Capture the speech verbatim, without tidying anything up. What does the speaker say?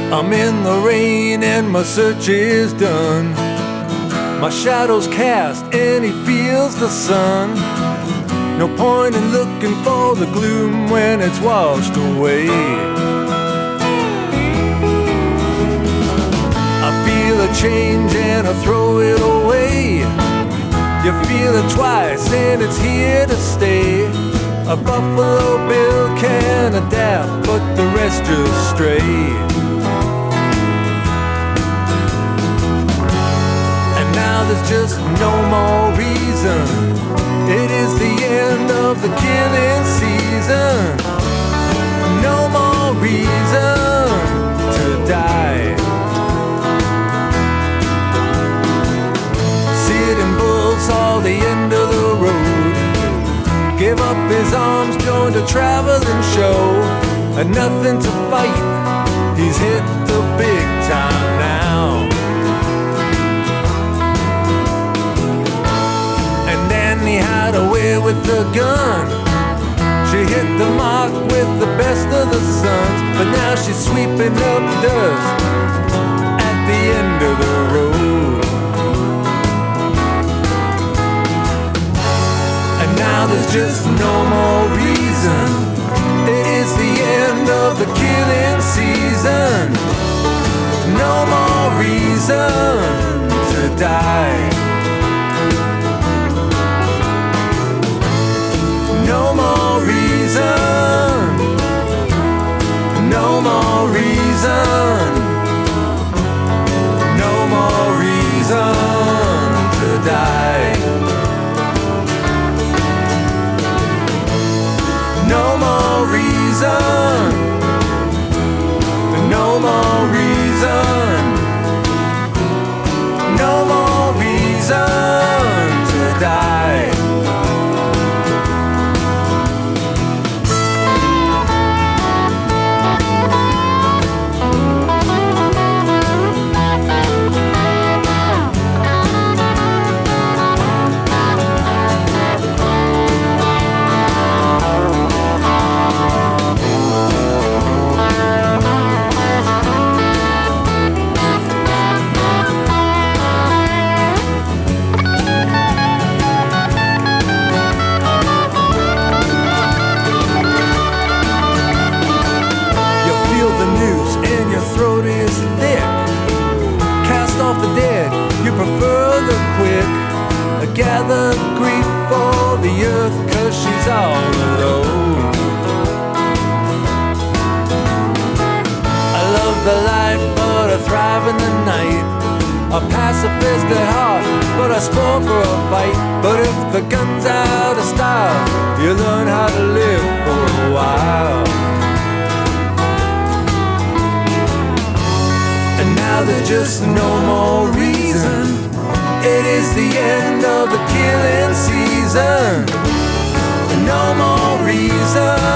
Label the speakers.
Speaker 1: I'm in the rain and my search is done. My shadow's cast and he feels the sun. No point in looking for the gloom when it's washed away. I feel a change and I throw it away. You feel it twice and it's here to stay. A Buffalo Bill can adapt, but the rest just stray. And now there's just no more reason. It is the end of the killing season. No more reason to die. Sitting Bull saw the end of the road. Give up his arms, joined a traveling show. And nothing to fight, he's hit the big time now. And then he had a way with the gun. She hit the mark with the best of the sons. But now she's sweeping up dust at the end of the road. And now there's just no more reason. It is the end of the killing season. No more reason to die. No more reason. No more reason. No more reason to die. No more reason. No more reason. No more reason to die. Throat is thick. Cast off the dead, you prefer the quick. Gather grief for the earth, cause she's all alone. I love the light, but I thrive in the night. A pacifist at heart, but I sport for a fight. But if the gun's out of style, you learn how to live for a while. And now there's just no more reason. It is the end of the killing season. No more reason